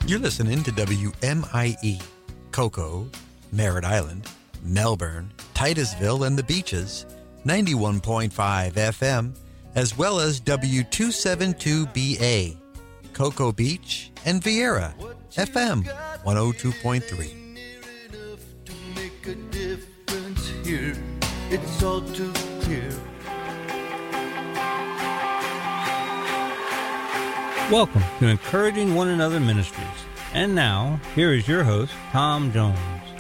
You're listening to WMIE, Cocoa, Merritt Island, Melbourne, Titusville, and the Beaches, 91.5 FM, as well as W272BA, Cocoa Beach, and Vieira, FM 102.3. It's all too clear. Welcome to Encouraging One Another Ministries. And now, here is your host, Tom Jones.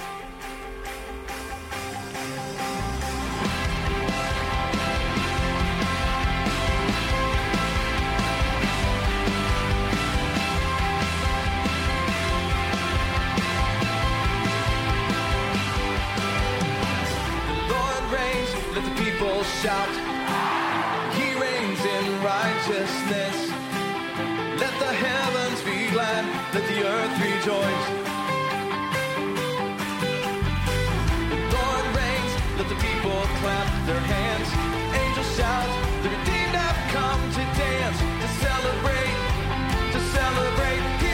The Lord reigns, let the people shout. He reigns in righteousness. Let the heavens be glad, let the earth rejoice. The Lord reigns, let the people clap their hands. Angels shout, the redeemed have come to dance, to celebrate, to celebrate. He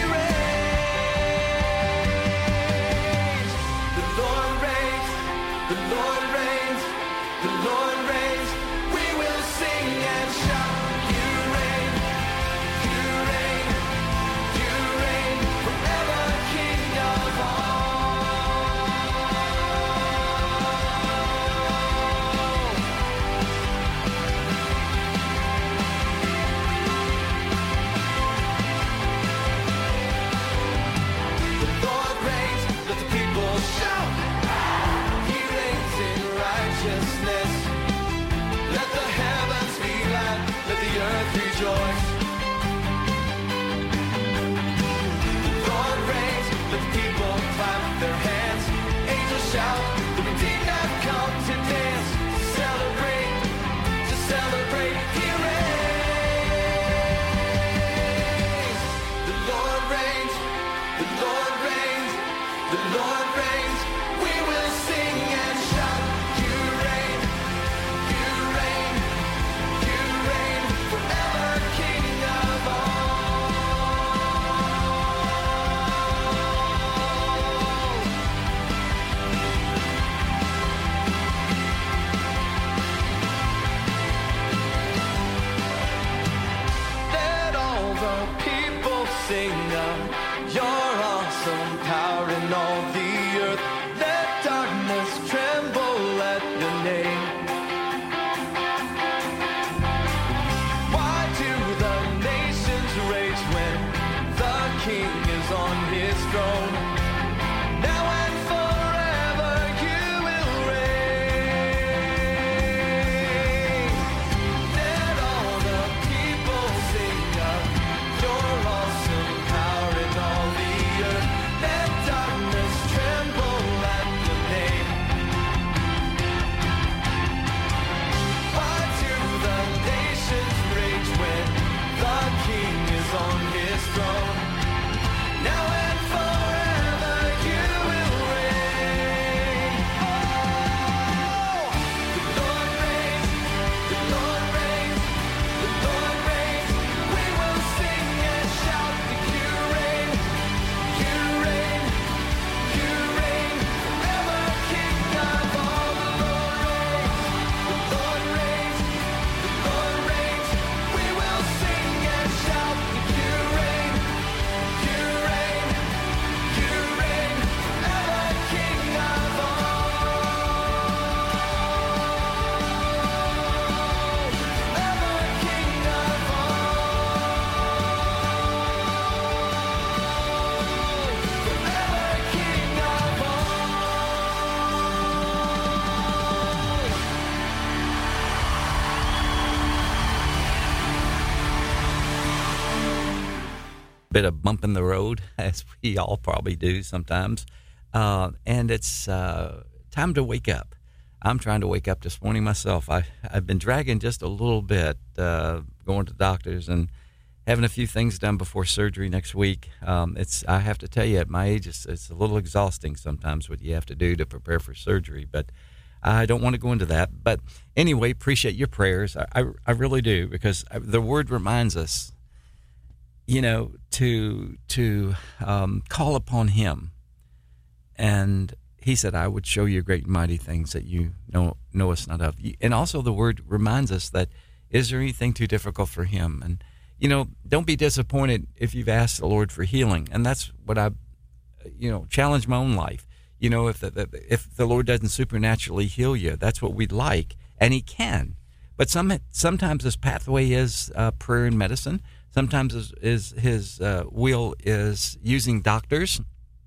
reigns. The Lord reigns, the Lord reigns, the Lord reigns. We will sing and shout. You reign, you reign, you reign forever, King of all. The Lord reigns, let the people shout. He reigns in righteousness. Let the heavens be glad, let the earth rejoice. The Lord reigns, let the people clap their hands. Angels shout, the redeemed have come to dance, to celebrate, to celebrate. He reigns. The Lord reigns, the Lord reigns, the Lord reigns. We will sing and shout. You reign, you reign, you reign forever, King of Let all the people sing of your awesome power in all the earth. Let darkness tremble at your name. Why do the nations rage when the King is on his throne? Now and forever you will reign. Let all the people sing of your awesome power in all the earth. Let darkness tremble at your name. Why do the nations rage when the King is on his throne? Now and forever you will reign. Oh, the Lord reigns, the Lord reigns, the Lord reigns. We will sing and shout that you reign, you reign, you reign forever, King of all. The Lord reigns, the Lord reigns, the Lord reigns. We will sing and shout that you reign, you reign, you reign forever, King of all. Forever, King of Bit of bump in the road, as we all probably do sometimes. And it's time to wake up. I'm trying to wake up this morning myself. I've been dragging just a little bit, going to doctors and having a few things done before surgery next week. I have to tell you, at my age, it's a little exhausting sometimes what you have to do to prepare for surgery. But I don't want to go into that. But anyway, appreciate your prayers. I really do, because the Word reminds us to call upon him. And he said, I would show you great and mighty things that you know us not of. And also the word reminds us that, is there anything too difficult for him? And, don't be disappointed if you've asked the Lord for healing. And that's what I, challenge my own life. If the Lord doesn't supernaturally heal you, that's what we'd like. And he can. But sometimes his pathway is prayer and medicine. Sometimes his will is using doctors.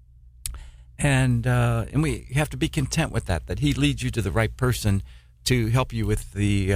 And we have to be content with that he leads you to the right person to help you with the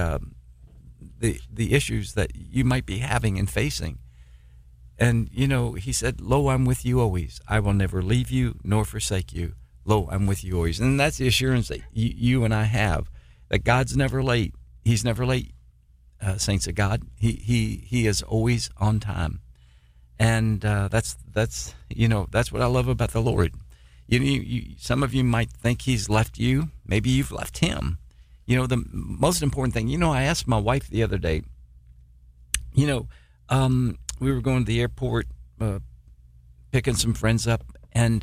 issues that you might be having and facing. And, he said, lo, I'm with you always. I will never leave you nor forsake you. Lo, I'm with you always. And that's the assurance that you and I have, that God's never late. He's never late, saints of God. He is always on time. And that's what I love about the Lord. Some of you might think he's left you. Maybe you've left him. The most important thing, I asked my wife the other day, we were going to the airport, picking some friends up, and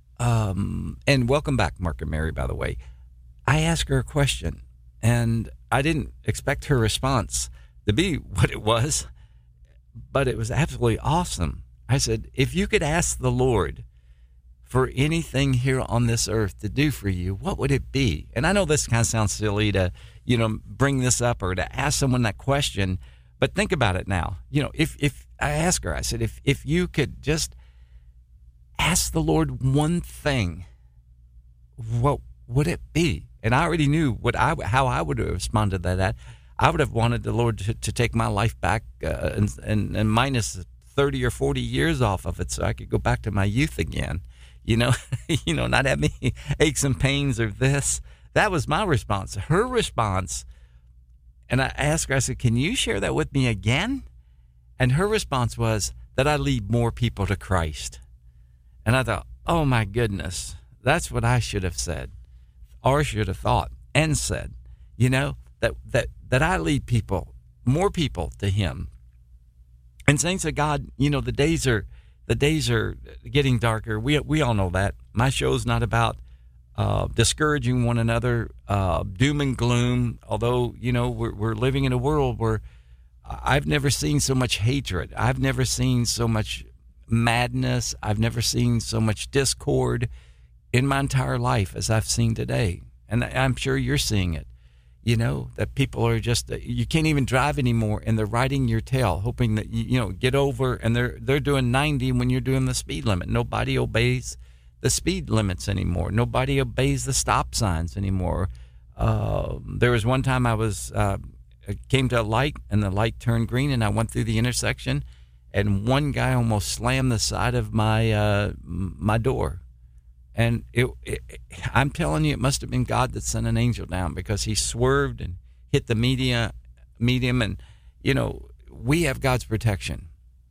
welcome back, Mark and Mary, by the way. I asked her a question, and I didn't expect her response to be what it was, but it was absolutely awesome. I said, if you could ask the Lord for anything here on this earth to do for you, what would it be? And I know this kind of sounds silly to, bring this up or to ask someone that question, but think about it now. If I asked her, I said, if you could just ask the Lord one thing, what would it be? And I already knew how I would have responded to that. I would have wanted the Lord to take my life back and minus 30 or 40 years off of it so I could go back to my youth again. Not have any aches and pains or this. That was my response. Her response, and I asked her, I said, can you share that with me again? And her response was that I lead more people to Christ. And I thought, oh my goodness, that's what I should have said, or should have thought and said, that I lead more people to him. And saints of God, the days are getting darker. We all know that. My show's not about discouraging one another, doom and gloom. Although we're living in a world where I've never seen so much hatred. I've never seen so much madness. I've never seen so much discord in my entire life as I've seen today. And I'm sure you're seeing it. That people are just, you can't even drive anymore, and they're riding your tail, hoping that get over, and they're doing 90 when you're doing the speed limit. Nobody obeys the speed limits anymore. Nobody obeys the stop signs anymore. There was one time I came to a light, and the light turned green, and I went through the intersection, and one guy almost slammed the side of my door. And I'm telling you, it must have been God that sent an angel down, because he swerved and hit the medium. And, we have God's protection.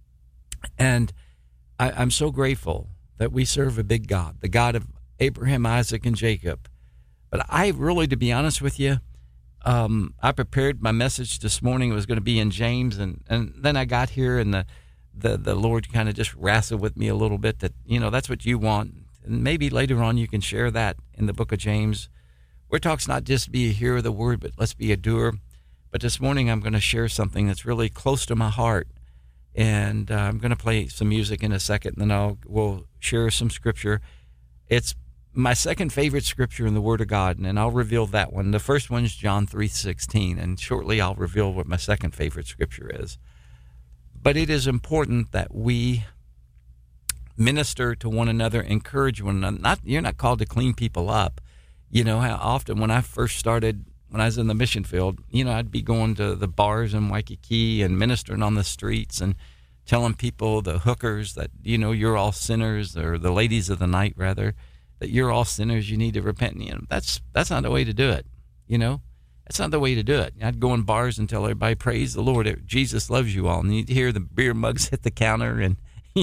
And I'm so grateful that we serve a big God, the God of Abraham, Isaac, and Jacob. But I really, to be honest with you, I prepared my message this morning. It was going to be in James. And then I got here, and the Lord kind of just wrestled with me a little bit that, that's what you want. And maybe later on you can share that in the book of James, where it talks not just be a hearer of the word, but let's be a doer. But this morning I'm going to share something that's really close to my heart. And I'm going to play some music in a second, and then we'll share some scripture. It's my second favorite scripture in the Word of God, and I'll reveal that one. The first one is John 3:16, and shortly I'll reveal what my second favorite scripture is. But it is important that we minister to one another, encourage one another. You're not called to clean people up. How often when I first started, when I was in the mission field, I'd be going to the bars in Waikiki and ministering on the streets and telling people, the hookers, that, you're all sinners, or the ladies of the night, rather, that you're all sinners, you need to repent. That's not the way to do it. That's not the way to do it. I'd go in bars and tell everybody, praise the Lord, Jesus loves you all. And you'd hear the beer mugs hit the counter, and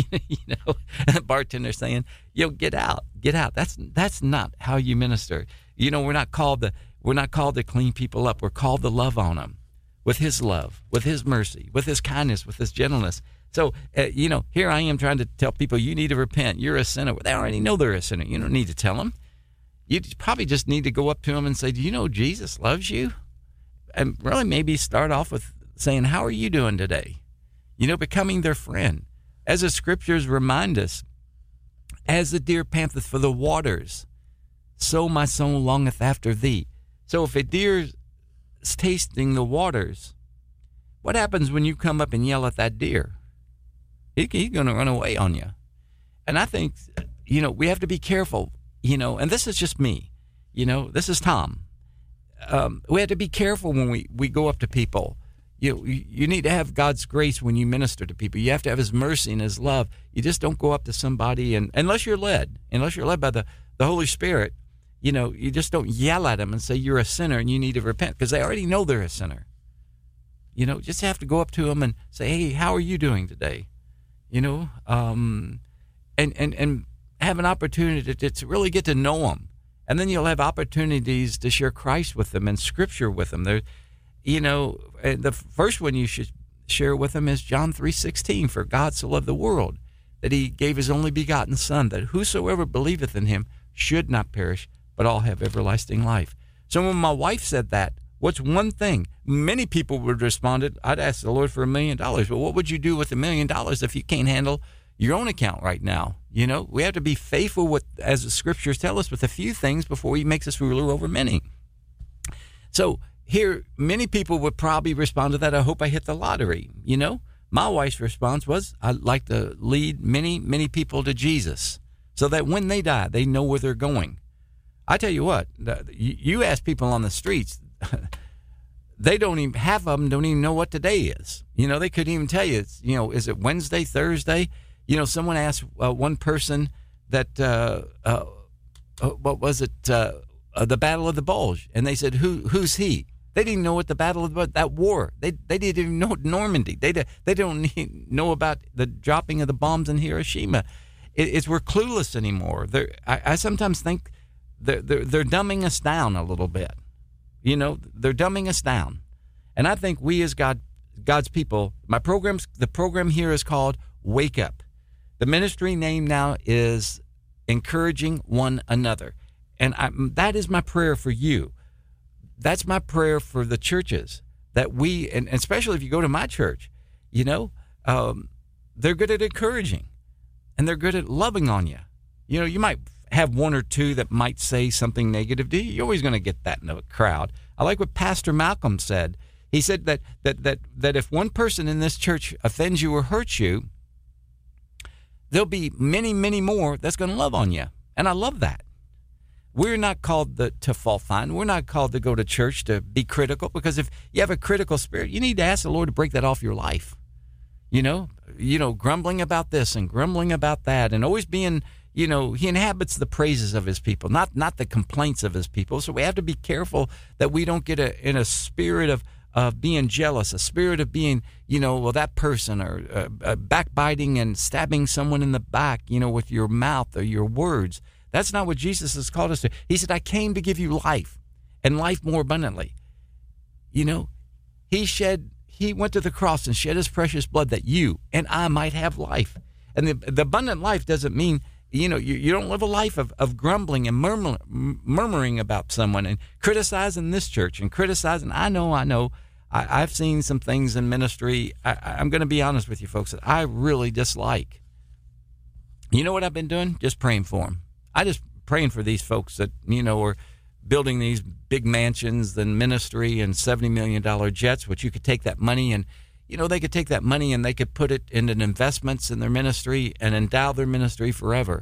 the bartender saying, get out. That's not how you minister. We're not called to clean people up. We're called to love on them with his love, with his mercy, with his kindness, with his gentleness. So, here I am trying to tell people you need to repent. You're a sinner. They already know they're a sinner. You don't need to tell them. You probably just need to go up to them and say, do you know Jesus loves you? And really maybe start off with saying, how are you doing today? Becoming their friend. As the scriptures remind us, as the deer panteth for the waters, so my soul longeth after thee. So if a deer is tasting the waters, what happens when you come up and yell at that deer? He's going to run away on you. And I think, we have to be careful, and this is just me, this is Tom. We have to be careful when we go up to people. You need to have God's grace when you minister to people. You have to have his mercy and his love. You just don't go up to somebody, and unless you're led by the Holy Spirit, you just don't yell at them and say you're a sinner and you need to repent, because they already know they're a sinner. Just have to go up to them and say, hey, how are you doing today? And have an opportunity to really get to know them. And then you'll have opportunities to share Christ with them and Scripture with them. The first one you should share with them is John 3:16. For God so loved the world that he gave his only begotten Son, that whosoever believeth in him should not perish, but all have everlasting life. So when my wife said that, what's one thing? Many people would have responded, I'd ask the Lord for $1 million. But what would you do with $1 million if you can't handle your own account right now? We have to be faithful with, as the scriptures tell us, with a few things before he makes us ruler over many. So here, many people would probably respond to that, I hope I hit the lottery. My wife's response was, I'd like to lead many, many people to Jesus so that when they die, they know where they're going. I tell you what, you ask people on the streets, half of them don't even know what today is. They couldn't even tell you, is it Wednesday, Thursday? Someone asked one person that, what was it, the Battle of the Bulge? And they said, who's he? They didn't know what the Battle of that war. They didn't even know Normandy. They don't know about the dropping of the bombs in Hiroshima. We're clueless anymore. I sometimes think they're dumbing us down a little bit. They're dumbing us down. And I think we as God's people, the program here is called Wake Up. The ministry name now is Encouraging One Another. And that is my prayer for you. That's my prayer for the churches, that we, and especially if you go to my church, they're good at encouraging and they're good at loving on you. You might have one or two that might say something negative to you. You're always going to get that in a crowd. I like what Pastor Malcolm said. He said that if one person in this church offends you or hurts you, there'll be many, many more that's going to love on you. And I love that. We're not called to fall fine. We're not called to go to church to be critical, because if you have a critical spirit, you need to ask the Lord to break that off your life. Grumbling about this and grumbling about that, and always being, he inhabits the praises of his people, not the complaints of his people. So we have to be careful that we don't get in a spirit of being jealous, a spirit of being, that person, or backbiting and stabbing someone in the back, with your mouth or your words. That's not what Jesus has called us to. He said, I came to give you life, and life more abundantly. He went to the cross and shed his precious blood that you and I might have life. And the abundant life doesn't mean, you don't live a life of grumbling and murmuring about someone and criticizing this church and criticizing. I know. I've seen some things in ministry. I'm going to be honest with you folks that I really dislike. You know what I've been doing? Just praying for them. I just praying for these folks that, are building these big mansions and ministry and $70 million jets, which you could take that money and, they could take that money and they could put it into investments in their ministry and endow their ministry forever.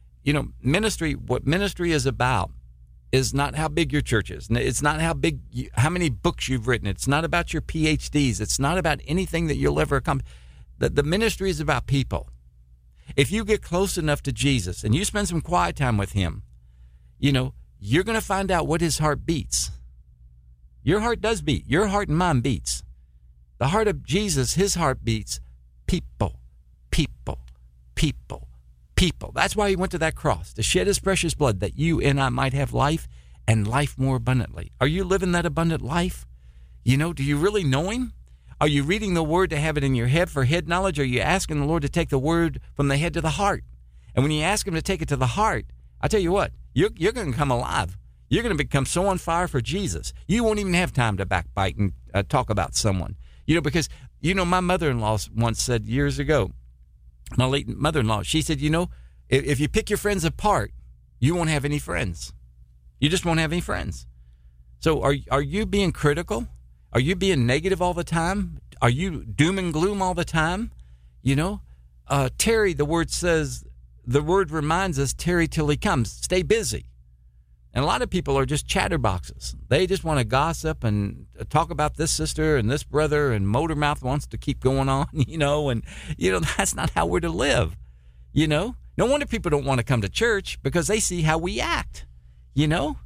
What ministry is about is not how big your church is. It's not how many books you've written. It's not about your PhDs. It's not about anything that you'll ever accomplish. The ministry is about people. If you get close enough to Jesus and you spend some quiet time with him, you're going to find out what his heart beats. Your heart does beat. Your heart and mine beats. The heart of Jesus, his heart beats people, people, people, people. That's why he went to that cross, to shed his precious blood that you and I might have life, and life more abundantly. Are you living that abundant life? You know, do you really know him? Are you reading the word to have it in your head for head knowledge? Or are you asking the Lord to take the word from the head to the heart? And when you ask him to take it to the heart, I tell you what, you're going to come alive. You're going to become so on fire for Jesus. You won't even have time to backbite and talk about someone. You know, because, you know, my mother-in-law once said years ago, my late mother-in-law, she said, you know, if you pick your friends apart, you won't have any friends. You just won't have any friends. So are you being critical? Are you being negative all the time? Are you doom and gloom all the time? You know, tarry, the word says, the word reminds us, tarry till he comes. Stay busy. And a lot of people are just chatterboxes. They just want to gossip and talk about this sister and this brother, and Motormouth wants to keep going on, you know, and, you know, that's not how we're to live, you know. No wonder people don't want to come to church, because they see how we act, you know.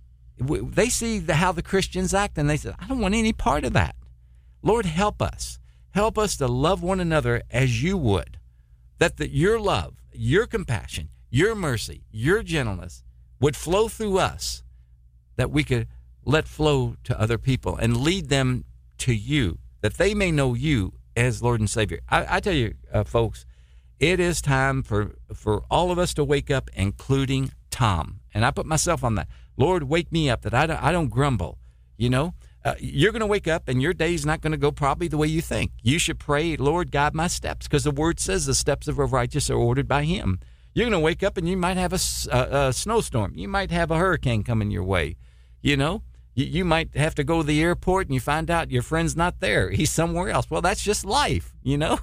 They see how the Christians act, and they say, I don't want any part of that. Lord, help us. Help us to love one another as you would, that your love, your compassion, your mercy, your gentleness would flow through us, that we could let flow to other people and lead them to you, that they may know you as Lord and Savior. I tell you, folks, it is time for all of us to wake up, including Tom. And I put myself on that. Lord, wake me up that I don't grumble. You know, you're going to wake up and your day's not going to go probably the way you think. You should pray, Lord, guide my steps, because the word says the steps of a righteous are ordered by him. You're going to wake up and you might have a snowstorm. You might have a hurricane coming your way. You know, you might have to go to the airport and you find out your friend's not there. He's somewhere else. Well, that's just life, you know.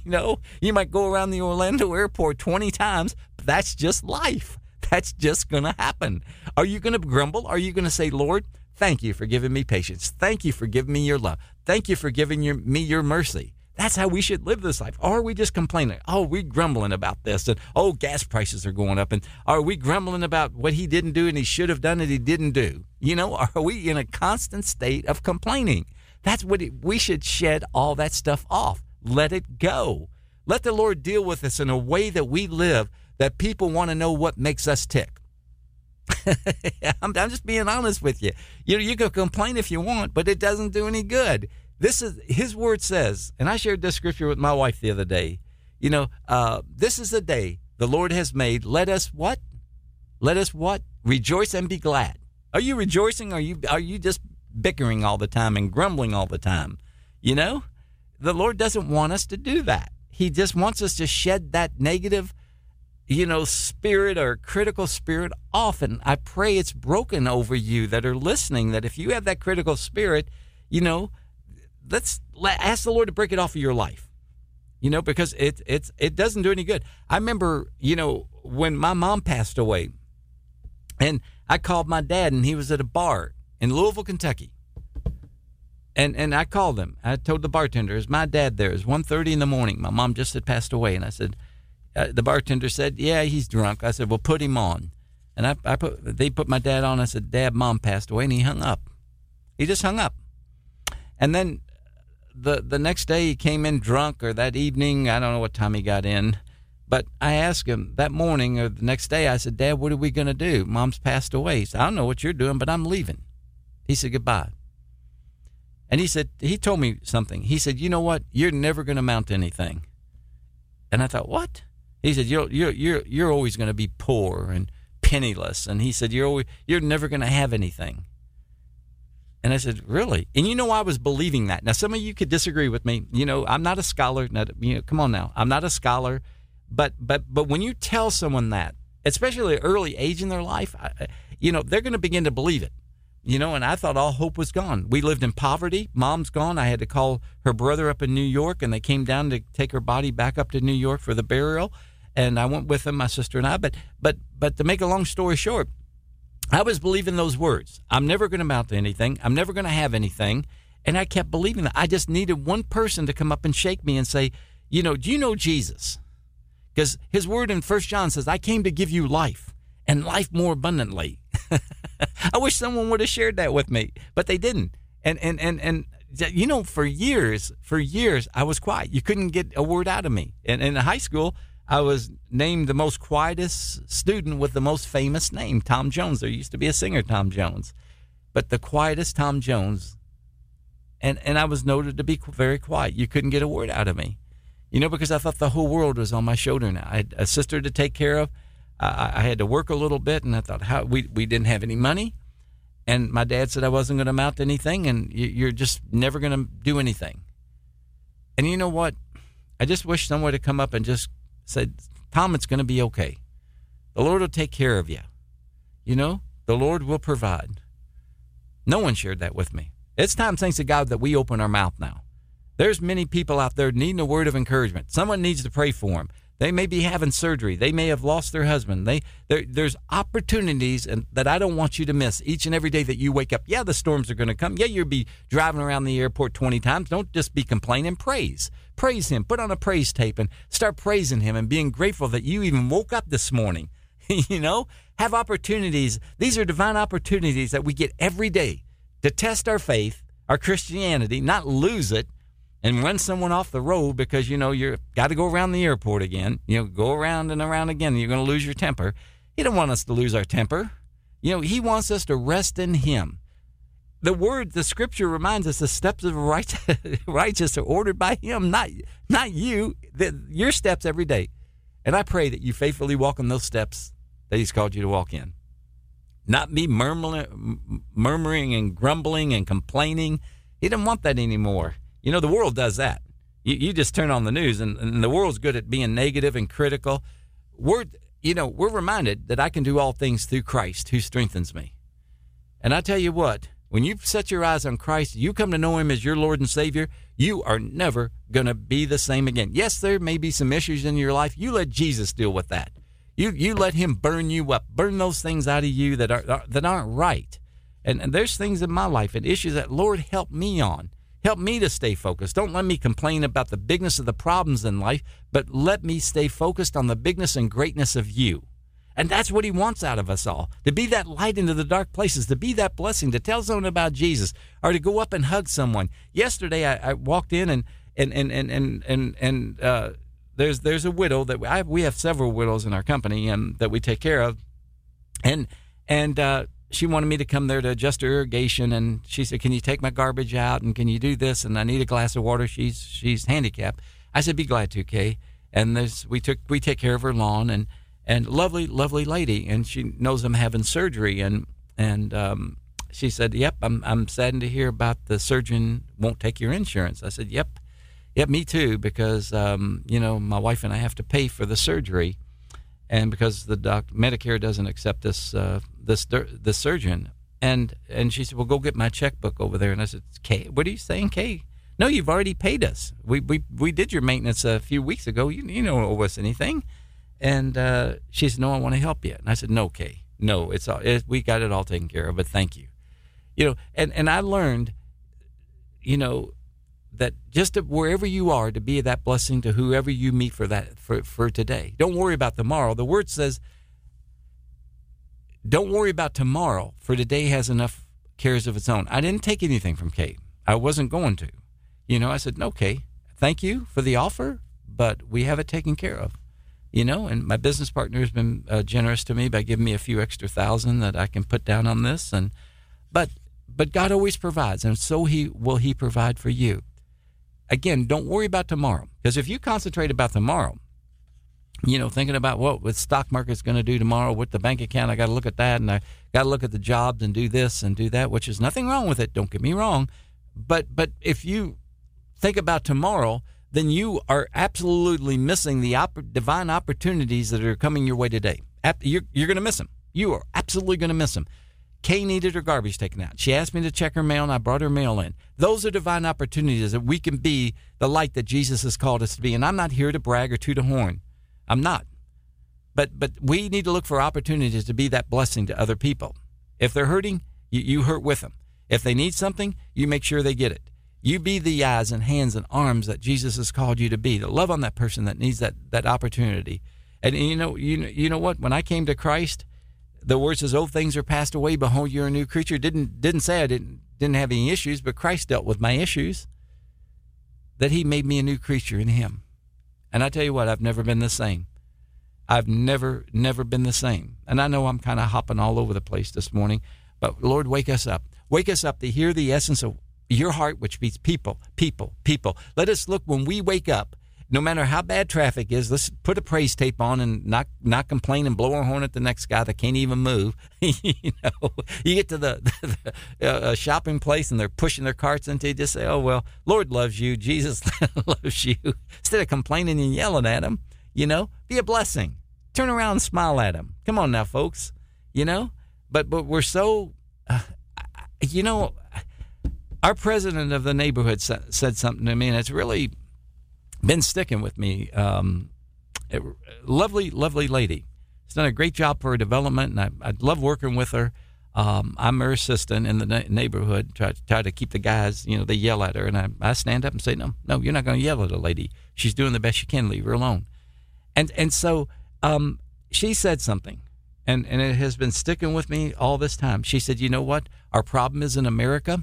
You might go around the Orlando airport 20 times, but that's just life. That's just going to happen. Are you going to grumble? Are you going to say, Lord, thank you for giving me patience. Thank you for giving me your love. Thank you for giving me your mercy. That's how we should live this life. Or are we just complaining? Oh, we're grumbling about this. And, oh, gas prices are going up. And are we grumbling about what he didn't do and he should have done and he didn't do? You know, are we in a constant state of complaining? That's what we should shed all that stuff off. Let it go. Let the Lord deal with us in a way that we live, that people want to know what makes us tick. I'm just being honest with you. You know, you can complain if you want, but it doesn't do any good. This is his word says, and I shared this scripture with my wife the other day. You know, this is the day the Lord has made. Let us what? Let us what? Rejoice and be glad. Are you rejoicing? Are you just bickering all the time and grumbling all the time? You know, the Lord doesn't want us to do that. He just wants us to shed that negative, you know, spirit or critical spirit off. And I pray it's broken over you that are listening, that if you have that critical spirit, you know, ask the Lord to break it off of your life, you know, because it doesn't do any good. I remember, you know, when my mom passed away, and I called my dad, and he was at a bar in Louisville, Kentucky. And I called him. I told the bartender, is my dad there? It's 1:30 in the morning. My mom just had passed away. And I said, the bartender said, yeah, he's drunk. I said, well, put him on. And they put my dad on. I said, Dad, Mom passed away. And he hung up. He just hung up. And then the next day he came in drunk, or that evening, I don't know what time he got in. But I asked him that morning or the next day, I said, Dad, what are we going to do? Mom's passed away. He said, I don't know what you're doing, but I'm leaving. He said, goodbye. And he told me something. He said, you know what? You're never going to amount to anything. And I thought, what? He said, you're always going to be poor and penniless. And he said, you're never going to have anything. And I said, really? And you know, I was believing that. Now, some of you could disagree with me. You know, I'm not a scholar. Come on now. I'm not a scholar. But when you tell someone that, especially at an early age in their life, they're going to begin to believe it. You know, and I thought all hope was gone. We lived in poverty. Mom's gone. I had to call her brother up in New York, and they came down to take her body back up to New York for the burial. And I went with them, my sister and I. But to make a long story short, I was believing those words. I'm never going to amount to anything. I'm never going to have anything. And I kept believing that. I just needed one person to come up and shake me and say, you know, do you know Jesus? Because his word in 1 John says, I came to give you life, and life more abundantly. I wish someone would have shared that with me, but they didn't. And you know, for years, I was quiet. You couldn't get a word out of me. And in high school, I was named the most quietest student with the most famous name, Tom Jones. There used to be a singer, Tom Jones. But the quietest Tom Jones And I was noted to be very quiet. You couldn't get a word out of me, because I thought the whole world was on my shoulder now. I had a sister to take care of. I had to work a little bit, and I thought, we didn't have any money. And my dad said I wasn't going to amount to anything, and you're just never going to do anything. And you know what? I just wish someone had come up and just said, Tom, it's going to be okay. The Lord will take care of you. The Lord will provide. No one shared that with me. It's time, thanks to God, that we open our mouth now. There's many people out there needing a word of encouragement. Someone needs to pray for them. They may be having surgery. They may have lost their husband. There's opportunities that I don't want you to miss each and every day that you wake up. Yeah, the storms are going to come. Yeah, you'll be driving around the airport 20 times. Don't just be complaining. Praise him. Put on a praise tape and start praising him and being grateful that you even woke up this morning. Have opportunities. These are divine opportunities that we get every day to test our faith, our Christianity, not lose it, and run someone off the road because, you've got to go around the airport again. Go around and around again, and you're going to lose your temper. He don't want us to lose our temper. He wants us to rest in him. The scripture reminds us the steps of the righteous are ordered by him, not you. Your steps every day. And I pray that you faithfully walk in those steps that he's called you to walk in. Not be murmuring and grumbling and complaining. He doesn't want that anymore. The world does that. You just turn on the news, and the world's good at being negative and critical. We're reminded that I can do all things through Christ who strengthens me. And I tell you what, when you set your eyes on Christ, you come to know him as your Lord and Savior, you are never going to be the same again. Yes, there may be some issues in your life. You let Jesus deal with that. You let him burn you up, burn those things out of you that aren't right. And there's things in my life and issues that, Lord, help me on. Help me to stay focused. Don't let me complain about the bigness of the problems in life, but let me stay focused on the bigness and greatness of you. And that's what he wants out of us all, to be that light into the dark places, to be that blessing, to tell someone about Jesus, or to go up and hug someone. Yesterday, I walked in and there's a widow that we have several widows in our company that we take care of, and she wanted me to come there to adjust her irrigation, and she said, can you take my garbage out, and can you do this, and I need a glass of water. She's handicapped. I said, be glad to, Kay. And we take care of her lawn, and lovely lady, and she knows I'm having surgery, and she said, yep, I'm saddened to hear about the surgeon won't take your insurance. I said, yep, me too, because my wife and I have to pay for the surgery, and because the Medicare doesn't accept this surgeon, and she said, well, go get my checkbook over there. And I said, Kay, what are you saying, Kay? No, you've already paid us. We did your maintenance a few weeks ago. You don't owe us anything. And she said, no, I want to help you. And I said, no, Kay, no, we got it all taken care of, but thank you. And I learned, that just wherever you are, to be that blessing to whoever you meet for today. Don't worry about tomorrow. The word says, don't worry about tomorrow, for today has enough cares of its own. I didn't take anything from Kate. I wasn't going to. I said, no, Kate, thank you for the offer, but we have it taken care of. And my business partner has been generous to me by giving me a few extra $1,000 that I can put down on this. But God always provides, and so will he provide for you. Again, don't worry about tomorrow, because if you concentrate about tomorrow, thinking about what the stock market's going to do tomorrow, with the bank account, I got to look at that, and I got to look at the jobs and do this and do that, which is nothing wrong with it. Don't get me wrong, but if you think about tomorrow, then you are absolutely missing the divine opportunities that are coming your way today. You're going to miss them. You are absolutely going to miss them. Kay needed her garbage taken out. She asked me to check her mail, and I brought her mail in. Those are divine opportunities that we can be the light that Jesus has called us to be. And I'm not here to brag or toot a horn. I'm not. But we need to look for opportunities to be that blessing to other people. If they're hurting, you hurt with them. If they need something, you make sure they get it. You be the eyes and hands and arms that Jesus has called you to be, to love on that person that needs that opportunity. And you know what? When I came to Christ, the word says, old things are passed away, behold, you're a new creature. Didn't say I didn't have any issues, but Christ dealt with my issues, that he made me a new creature in him. And I tell you what, I've never been the same. I've never been the same. And I know I'm kind of hopping all over the place this morning, but Lord, wake us up. Wake us up to hear the essence of, your heart, which beats people, people, people. Let us look when we wake up, no matter how bad traffic is, let's put a praise tape on and not complain and blow our horn at the next guy that can't even move. You get to the shopping place and they're pushing their carts into you. Just say, oh, well, Lord loves you. Jesus loves you. Instead of complaining and yelling at him, be a blessing. Turn around and smile at him. Come on now, folks, But we're so, our president of the neighborhood said something to me, and it's really been sticking with me. Lovely lady. She's done a great job for her development, and I love working with her. I'm her assistant in the neighborhood, try to keep the guys, they yell at her, and I stand up and say, no, you're not going to yell at a lady. She's doing the best she can. Leave her alone. And so she said something, and it has been sticking with me all this time. She said, you know what? Our problem is in America.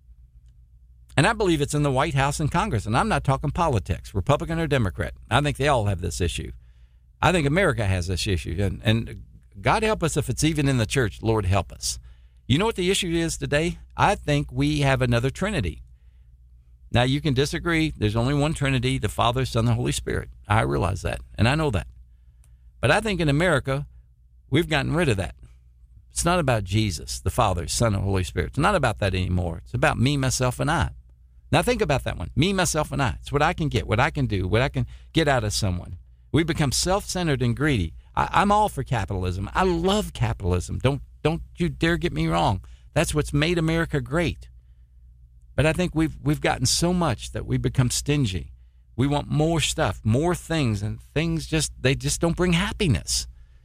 And I believe it's in the White House and Congress. And I'm not talking politics, Republican or Democrat. I think they all have this issue. I think America has this issue. And God help us if it's even in the church. Lord help us. You know what the issue is today? I think we have another Trinity. Now, you can disagree. There's only one Trinity, the Father, Son, and the Holy Spirit. I realize that, and I know that. But I think in America, we've gotten rid of that. It's not about Jesus, the Father, Son, and Holy Spirit. It's not about that anymore. It's about me, myself, and I. Now think about that one. Me, myself, and I. It's what I can get, what I can do, what I can get out of someone. We become self-centered and greedy. I'm all for capitalism. I love capitalism. Don't you dare get me wrong. That's what's made America great. But I think we've gotten so much that we become stingy. We want more stuff, more things, and things they just don't bring happiness.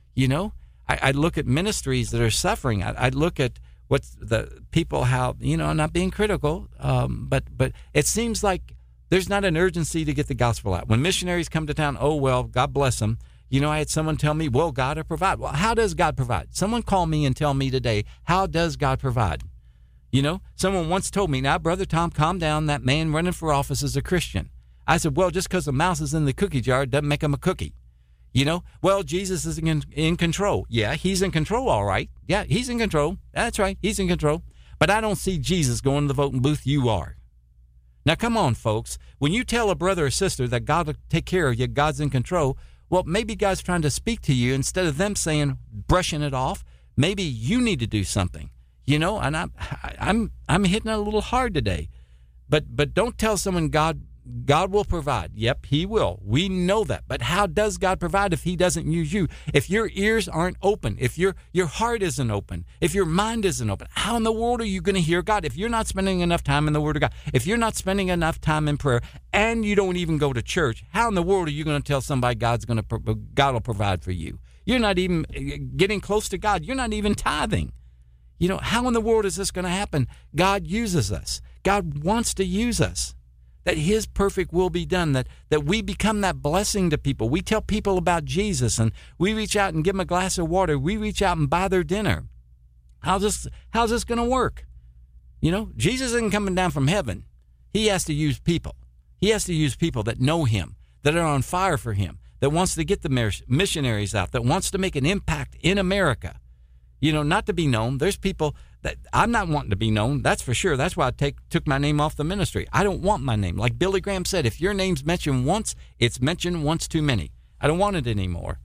I look at ministries that are suffering. I look at what's the people, how, I'm not being critical, but it seems like there's not an urgency to get the gospel out. When missionaries come to town, oh, well, God bless them. I had someone tell me, well, God will provide. Well, how does God provide? Someone call me and tell me today, how does God provide? Someone once told me, now, Brother Tom, calm down. That man running for office is a Christian. I said, well, just because the mouse is in the cookie jar doesn't make him a cookie. Well, Jesus is in control. Yeah, he's in control, all right. Yeah, he's in control. That's right, he's in control. But I don't see Jesus going to the voting booth. You are. Now, come on, folks. When you tell a brother or sister that God will take care of you, God's in control, well, maybe God's trying to speak to you. Instead of them saying, brushing it off, maybe you need to do something. And I'm hitting it a little hard today. But don't tell someone God will provide. Yep, he will. We know that. But how does God provide if he doesn't use you? If your ears aren't open, if your heart isn't open, if your mind isn't open, how in the world are you going to hear God? If you're not spending enough time in the Word of God, if you're not spending enough time in prayer, and you don't even go to church, how in the world are you going to tell somebody God will provide for you? You're not even getting close to God. You're not even tithing. How in the world is this going to happen? God uses us. God wants to use us. That his perfect will be done, that we become that blessing to people. We tell people about Jesus, and we reach out and give them a glass of water. We reach out and buy their dinner. How's this going to work? Jesus isn't coming down from heaven. He has to use people. He has to use people that know him, that are on fire for him, that wants to get the missionaries out, that wants to make an impact in America. Not to be known. There's people that I'm not wanting to be known. That's for sure. That's why I took my name off the ministry. I don't want my name. Like Billy Graham said, if your name's mentioned once, it's mentioned once too many. I don't want it anymore.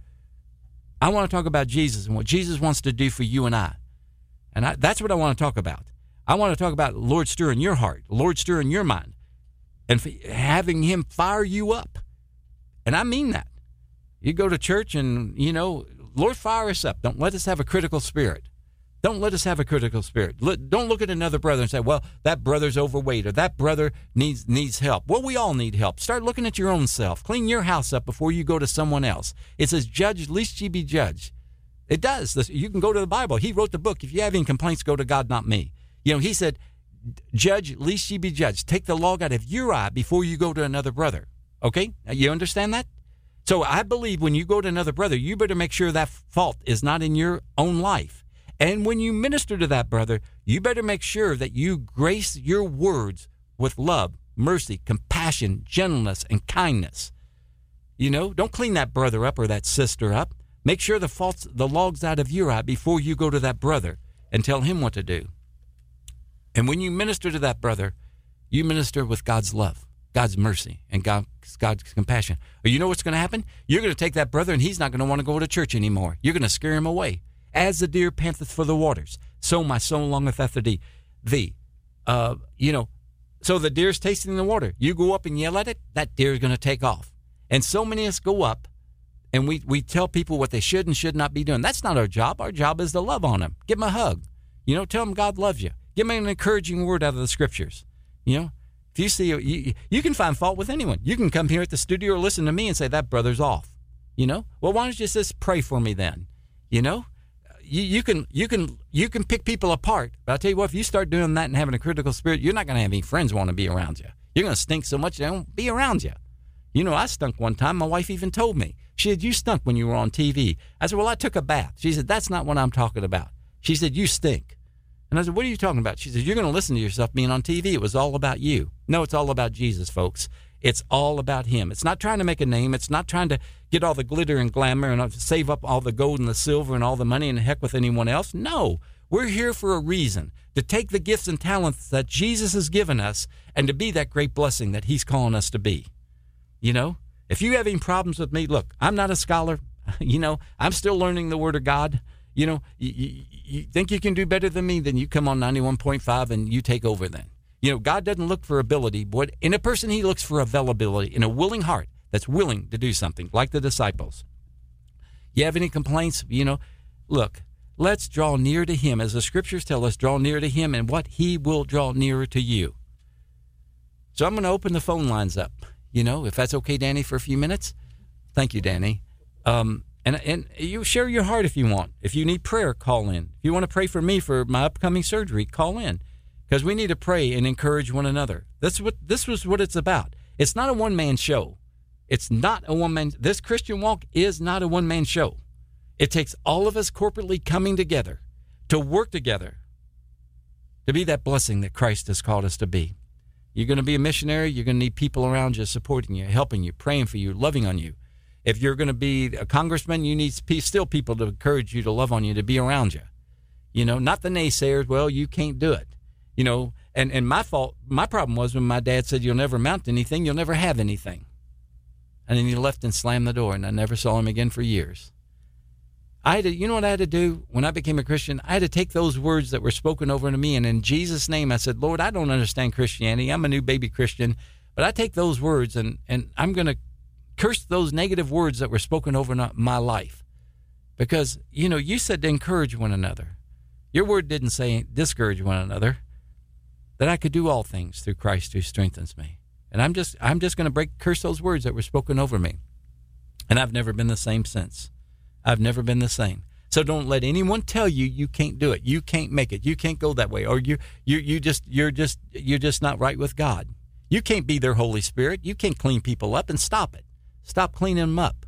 I want to talk about Jesus and what Jesus wants to do for you and I. And that's what I want to talk about. I want to talk about Lord stirring your heart, Lord stirring your mind, and having him fire you up. And I mean that. You go to church and, Lord, fire us up. Don't let us have a critical spirit. Don't let us have a critical spirit. Don't look at another brother and say, well, that brother's overweight or that brother needs help. Well, we all need help. Start looking at your own self. Clean your house up before you go to someone else. It says, judge, lest ye be judged. It does. You can go to the Bible. He wrote the book. If you have any complaints, go to God, not me. He said, judge, lest ye be judged. Take the log out of your eye before you go to another brother. Okay? You understand that? So I believe when you go to another brother, you better make sure that fault is not in your own life. And when you minister to that brother, you better make sure that you grace your words with love, mercy, compassion, gentleness, and kindness. Don't clean that brother up or that sister up. Make sure the log's out of your eye before you go to that brother and tell him what to do. And when you minister to that brother, You minister with God's love, God's mercy, and God's compassion. Or you know what's going to happen? You're going to take that brother, and he's not going to want to go to church anymore. You're going to scare him away. As the deer panteth for the waters, so my soul longeth after thee. So the deer's tasting the water. You go up and yell at it, that deer is going to take off. And so many of us go up, and we tell people what they should and should not be doing. That's not our job. Our job is to love on them. Give them a hug. Tell them God loves you. Give them an encouraging word out of the Scriptures. If you see, you can find fault with anyone. You can come here at the studio or listen to me and say, that brother's off. Well, why don't you just pray for me then? You can pick people apart. But I'll tell you what, if you start doing that and having a critical spirit, you're not going to have any friends want to be around you. You're going to stink so much they won't be around you. I stunk one time. My wife even told me. She said, you stunk when you were on TV. I said, well, I took a bath. She said, that's not what I'm talking about. She said, you stink. And I said, what are you talking about? She said, you're going to listen to yourself being on TV. It was all about you. No, it's all about Jesus, folks. It's all about him. It's not trying to make a name. It's not trying to get all the glitter and glamour and save up all the gold and the silver and all the money and heck with anyone else. No, we're here for a reason, to take the gifts and talents that Jesus has given us and to be that great blessing that he's calling us to be. If you have any problems with me, look, I'm not a scholar. I'm still learning the Word of God. You think you can do better than me, then you come on 91.5 and you take over then. God doesn't look for ability, but in a person he looks for availability, in a willing heart that's willing to do something, like the disciples. You have any complaints? Look, let's draw near to him. As the Scriptures tell us, draw near to him, and what he will draw nearer to you. So I'm going to open the phone lines up, if that's okay, Danny, for a few minutes. Thank you, Danny. And you share your heart if you want. If you need prayer, call in. If you want to pray for me for my upcoming surgery, call in. Because we need to pray and encourage one another. This was what it's about. It's not a one-man show. It's not a one-man. This Christian walk is not a one-man show. It takes all of us corporately coming together to work together to be that blessing that Christ has called us to be. You're going to be a missionary. You're going to need people around you supporting you, helping you, praying for you, loving on you. If you're going to be a congressman, you need still people to encourage you, to love on you, to be around you. Not the naysayers. Well, you can't do it. And my problem was when my dad said, you'll never amount to anything, you'll never have anything. And then he left and slammed the door, and I never saw him again for years. You know what I had to do when I became a Christian? I had to take those words that were spoken over to me, and in Jesus' name, I said, Lord, I don't understand Christianity. I'm a new baby Christian, but I take those words, and I'm going to curse those negative words that were spoken over my life. Because, you said to encourage one another. Your word didn't say discourage one another. That I could do all things through Christ who strengthens me. And I'm just going to curse those words that were spoken over me. And I've never been the same since. I've never been the same. So don't let anyone tell you can't do it. You can't make it. You can't go that way. Or you're just not right with God. You can't be their Holy Spirit. You can't clean people up, and stop it. Stop cleaning them up.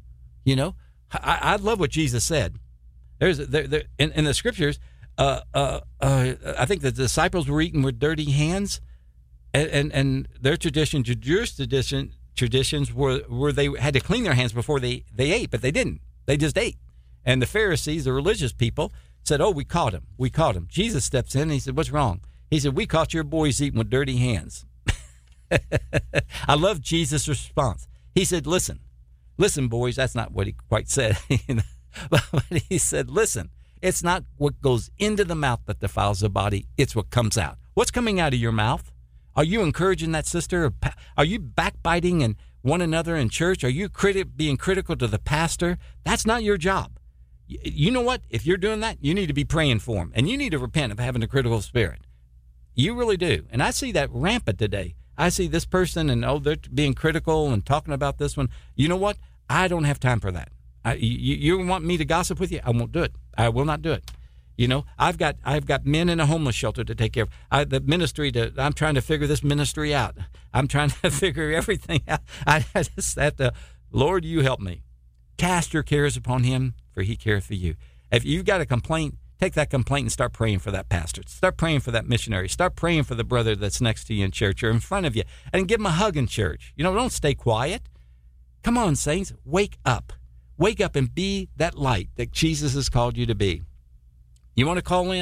I love what Jesus said. In the Scriptures, I think the disciples were eating with dirty hands, and their tradition, Jewish traditions were they had to clean their hands before they ate, but they didn't. They just ate. And the Pharisees, the religious people, said, oh, we caught him. We caught him. Jesus steps in and he said, what's wrong? He said, we caught your boys eating with dirty hands. I love Jesus' response. He said, listen, boys. That's not what he quite said. But he said, listen, it's not what goes into the mouth that defiles the body. It's what comes out. What's coming out of your mouth? Are you encouraging that sister? Are you backbiting and one another in church? Are you being critical to the pastor? That's not your job. You know what? If you're doing that, you need to be praying for them. And you need to repent of having a critical spirit. You really do. And I see that rampant today. I see this person and, they're being critical and talking about this one. You know what? I don't have time for that. You want me to gossip with you? I won't do it. I will not do it. I've got men in a homeless shelter to take care of. The ministry I'm trying to figure this ministry out. I'm trying to figure everything out. I just have to, Lord, you help me. Cast your cares upon him, for he careth for you. If you've got a complaint, take that complaint and start praying for that pastor. Start praying for that missionary. Start praying for the brother that's next to you in church or in front of you, and give him a hug in church. Don't stay quiet. Come on, saints, wake up. Wake up and be that light that Jesus has called you to be. You want to call in?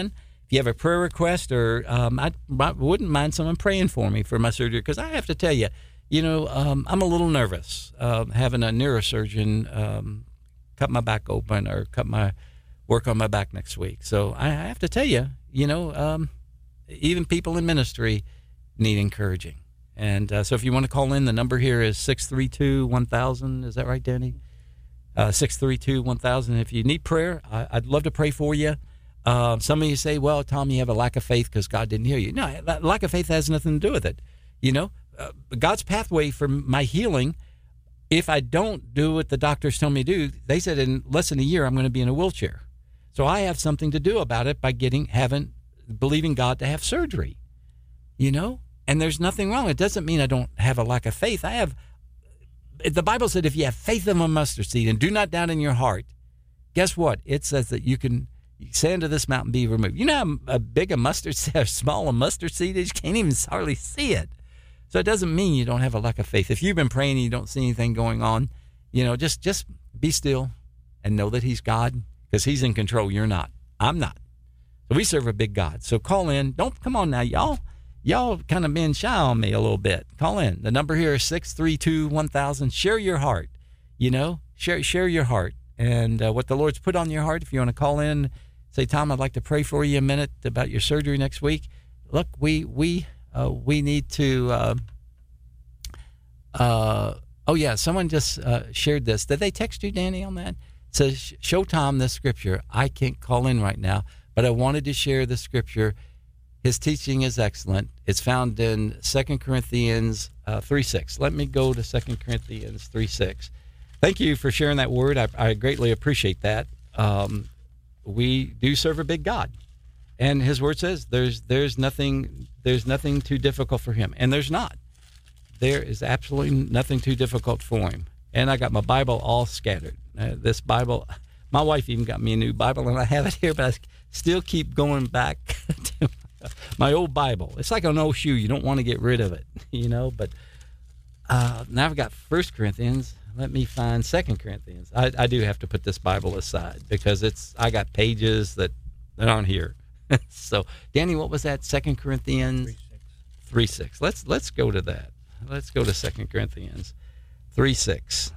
if you have a prayer request, or I wouldn't mind someone praying for me for my surgery, because I have to tell you, I'm a little nervous having a neurosurgeon cut my back open or work on my back next week. So I have to tell you, even people in ministry need encouraging. And so if you want to call in, the number here is 632-1000. Is that right, Danny? 632-1000. If you need prayer, I'd love to pray for you. Some of you say, well, Tom, you have a lack of faith because God didn't hear you. No, lack of faith has nothing to do with it. God's pathway for my healing, if I don't do what the doctors tell me to do, they said in less than a year I'm going to be in a wheelchair. So I have something to do about it by believing God to have surgery, and there's nothing wrong. It doesn't mean I don't have a lack of faith. The Bible said if you have faith of a mustard seed and do not doubt in your heart, guess what? It says that you can say unto this mountain, be removed. You know how big a mustard seed, how small a mustard seed is? You can't even hardly see it. So it doesn't mean you don't have a lack of faith. If you've been praying and you don't see anything going on, just be still and know that he's God, because he's in control. You're not. I'm not. So we serve a big God. So call in. Come on now, y'all. Y'all kind of been shy on me a little bit. Call in. The number here is 632-1000. Share your heart. Share your heart and what the Lord's put on your heart. If you want to call in, say, Tom, I'd like to pray for you a minute about your surgery next week. Look, we need to. Someone just shared this. Did they text you, Danny, on that? It says, show Tom this scripture. I can't call in right now, but I wanted to share the scripture. His teaching is excellent. It's found in 2 Corinthians 3:6. Let me go to 2 Corinthians 3:6. Thank you for sharing that word. I greatly appreciate that. We do serve a big God, and his word says there's nothing too difficult for him, and there's not. There is absolutely nothing too difficult for him. And I got my Bible all scattered. This Bible, my wife even got me a new Bible, and I have it here, but I still keep going back to my old Bible. It's like an old shoe. You don't want to get rid of it, but now I've got 1 Corinthians. Let me find 2 Corinthians. I do have to put this Bible aside because I got pages that aren't here. So, Danny, what was that? 2 Corinthians 3:6. Let's go to that. Let's go to 2 Corinthians 3:6.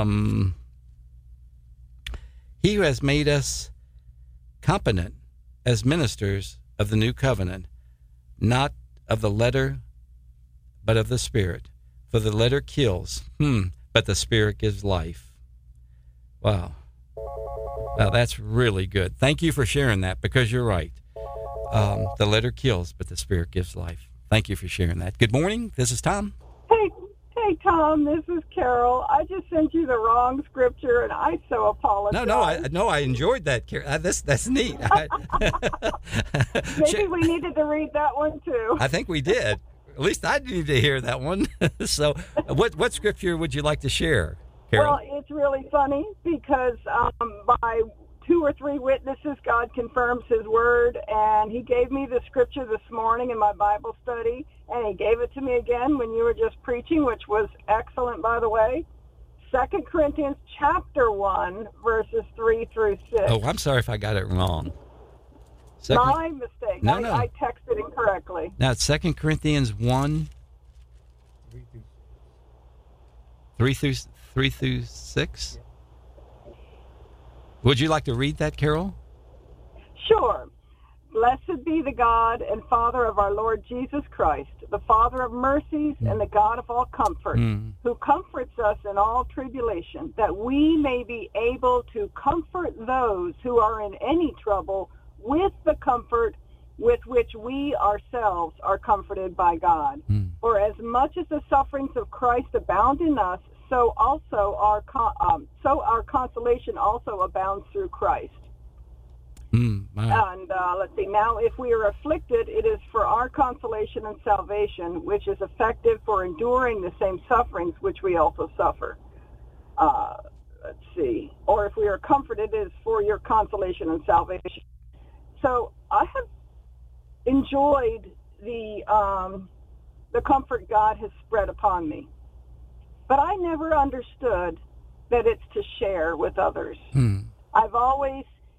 He who has made us competent as ministers of the new covenant, not of the letter, but of the Spirit. For the letter kills, but the Spirit gives life. Wow. Now, that's really good. Thank you for sharing that, because you're right. The letter kills, but the Spirit gives life. Thank you for sharing that. Good morning. This is Tom. Hey, Tom. This is Carol. I just sent you the wrong scripture, and I so apologize. No. I enjoyed that, Carol. That's neat. Maybe we needed to read that one too. I think we did. At least I need to hear that one. So, what scripture would you like to share, Carol? Well, it's really funny because by 2 or 3 witnesses, God confirms his word, and he gave me the scripture this morning in my Bible study, and he gave it to me again when you were just preaching, which was excellent, by the way. 2 Corinthians chapter 1, verses 3 through 6. Oh, I'm sorry if I got it wrong. My mistake. No. I texted incorrectly. Now, it's 2 Corinthians 1, 3 through 6. Would you like to read that, Carol? Sure. Blessed be the God and Father of our Lord Jesus Christ, the Father of mercies and the God of all comfort, who comforts us in all tribulation, that we may be able to comfort those who are in any trouble with the comfort with which we ourselves are comforted by God. For as much as the sufferings of Christ abound in us, so also our consolation also abounds through Christ. And let's see, now if we are afflicted, it is for our consolation and salvation, which is effective for enduring the same sufferings which we also suffer. Let's see, or if we are comforted, it is for your consolation and salvation. So I have enjoyed the comfort God has spread upon me. But I never understood that it's to share with others. I've always,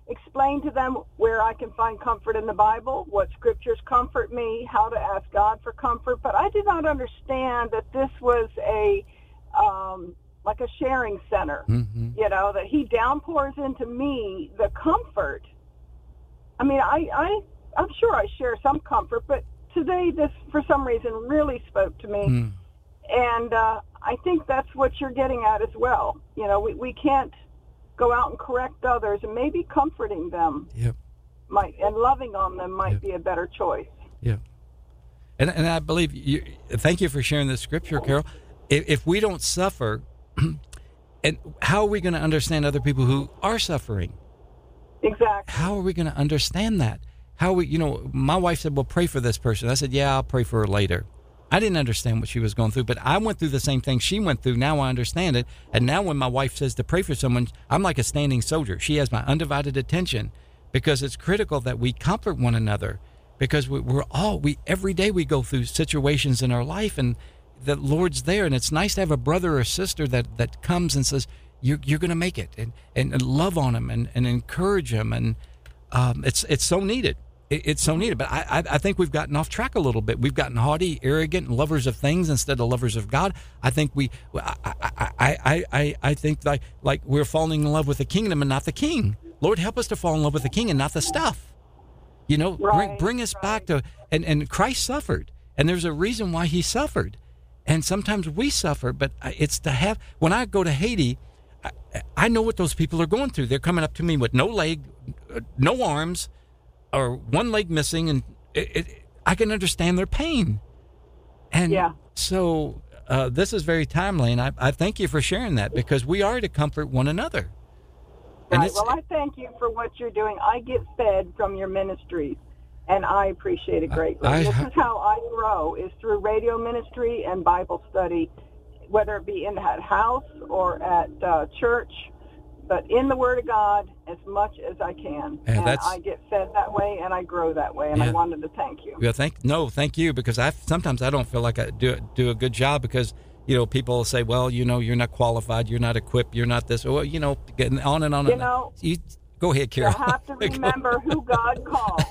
explain to them where I can find comfort in the Bible, what scriptures comfort me, how to ask God for comfort. But I did not understand that this was like a sharing center, that he downpours into me the comfort. I mean, I'm sure I share some comfort, but today this, for some reason, really spoke to me. And I think that's what you're getting at as well. We can't go out and correct others, and maybe comforting them and loving on them might be a better choice. Yeah. And I believe thank you for sharing this scripture, Carol. If we don't suffer, and how are we going to understand other people who are suffering? Exactly. How are we going to understand that? My wife said, well, pray for this person. I said, yeah, I'll pray for her later. I didn't understand what she was going through, but I went through the same thing she went through. Now I understand it. And now when my wife says to pray for someone, I'm like a standing soldier. She has my undivided attention, because it's critical that we comfort one another, because every day we go through situations in our life, and the Lord's there. And it's nice to have a brother or sister that comes and says, you're going to make it, and love on them and encourage them. And it's so needed. It's so needed. But I think we've gotten off track a little bit. We've gotten haughty, arrogant, and lovers of things instead of lovers of God. I think I think like we're falling in love with the kingdom and not the king. Lord, help us to fall in love with the king and not the stuff. Bring us back to, and Christ suffered, and there's a reason why he suffered. And sometimes we suffer, but it's to have, when I go to Haiti, I know what those people are going through. They're coming up to me with no leg, no arms, or one leg missing, and I can understand their pain. And so this is very timely, and I thank you for sharing that, because we are to comfort one another. Right. Well, I thank you for what you're doing. I get fed from your ministries, and I appreciate it greatly. This is how I grow, is through radio ministry and Bible study, whether it be in that house or at church, but in the Word of God as much as I can. And I get fed that way, and I grow that way, and I wanted to thank you. Yeah, thank you, because sometimes I don't feel like I do a good job, because people will say, well, you're not qualified, you're not equipped, you're not this, or getting on and on and on. Go ahead, Carol. You have to remember who God calls.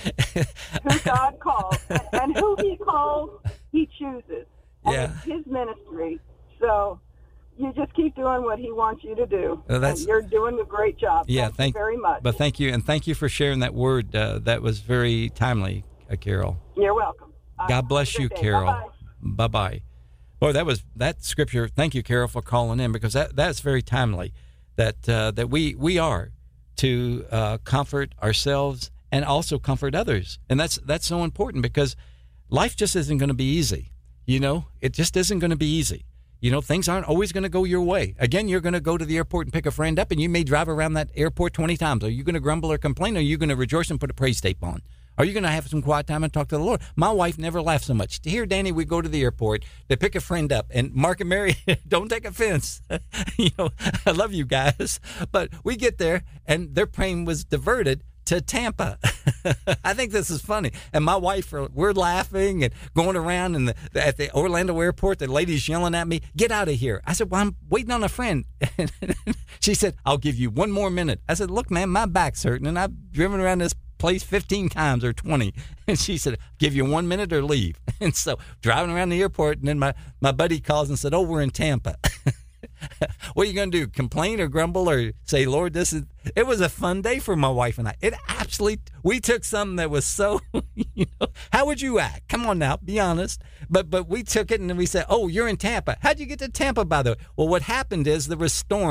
Who God calls. And who he calls, he chooses. And it's his ministry. So you just keep doing what he wants you to do. And you're doing a great job. Yeah, thank you very much. But thank you, and thank you for sharing that word. That was very timely, Carol. You're welcome. God bless you, Carol. Bye-bye. Bye-bye. Boy, that scripture. Thank you, Carol, for calling in, because that's very timely. That we are to comfort ourselves and also comfort others, and that's so important, because life just isn't going to be easy. It just isn't going to be easy. Things aren't always going to go your way. Again, you're going to go to the airport and pick a friend up, and you may drive around that airport 20 times. Are you going to grumble or complain, or are you going to rejoice and put a praise tape on? Are you going to have some quiet time and talk to the Lord? My wife never laughed so much. Here, Danny, we go to the airport, they pick a friend up, and Mark and Mary, don't take offense. I love you guys. But we get there, and their plane was diverted to Tampa. I think this is funny. And my wife, we're laughing and going around, and at the Orlando airport, the lady's yelling at me, get out of here. I said, well, I'm waiting on a friend. She said, I'll give you one more minute. I said, look, man, my back's hurting, and I've driven around this place 15 times or 20. And she said, give you 1 minute or leave. And so driving around the airport, and then my buddy calls and said, oh, we're in Tampa. What are you going to do? Complain or grumble or say, Lord, it was a fun day for my wife and I. We took something that was so, how would you act? Come on now, be honest. But we took it, and then we said, oh, you're in Tampa. How'd you get to Tampa, by the way? Well, what happened is there was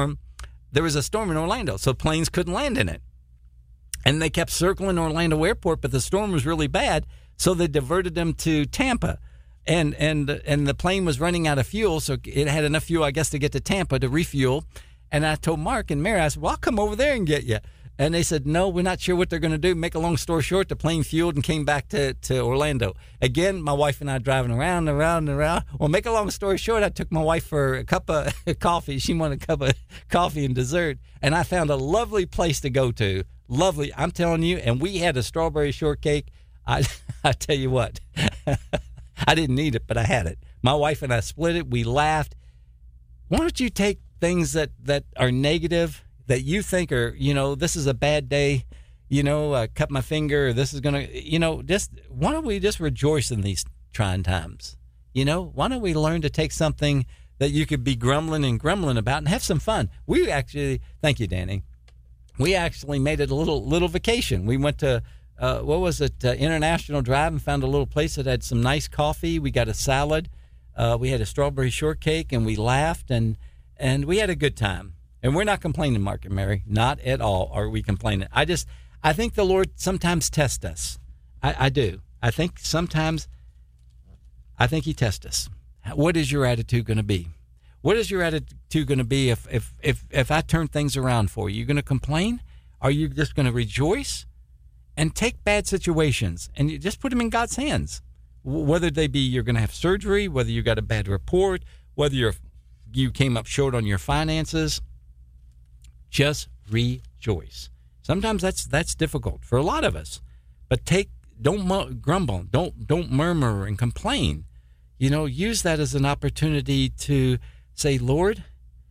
a storm in Orlando, so planes couldn't land in it. And they kept circling Orlando airport, but the storm was really bad, so they diverted them to Tampa. And the plane was running out of fuel, so it had enough fuel, I guess, to get to Tampa to refuel. And I told Mark and Mary, I said, well, I'll come over there and get you. And they said, no, we're not sure what they're going to do. Make a long story short, the plane fueled and came back to Orlando. Again, my wife and I driving around and around and around. Well, make a long story short, I took my wife for a cup of coffee. She wanted a cup of coffee and dessert. And I found a lovely place to go to. Lovely, I'm telling you. And we had a strawberry shortcake. I tell you what, I didn't eat it, but I had it. My wife and I split it. We laughed. Why don't you take things that are negative, that you think are, this is a bad day, cut my finger, or this is going to, just why don't we just rejoice in these trying times? Why don't we learn to take something that you could be grumbling about and have some fun? We actually, thank you, Danny. We actually made it a little vacation. We went to, International Drive, and found a little place that had some nice coffee. We got a salad. We had a strawberry shortcake, and we laughed, and we had a good time. And we're not complaining, Mark and Mary. Not at all are we complaining. I think the Lord sometimes tests us. I do. I think he tests us. What is your attitude going to be? What is your attitude going to be if I turn things around for you? You going to complain? Are you just going to rejoice and take bad situations and you just put them in God's hands? Whether they be you're going to have surgery, whether you got a bad report, whether you came up short on your finances, just rejoice. Sometimes that's difficult for a lot of us, but don't grumble, don't murmur and complain. Use that as an opportunity to say, Lord,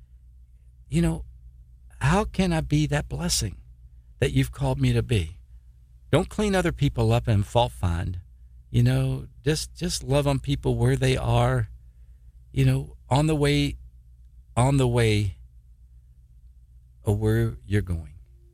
how can I be that blessing that you've called me to be? Don't clean other people up and fault find. Just love on people where they are, on the way of where you're going.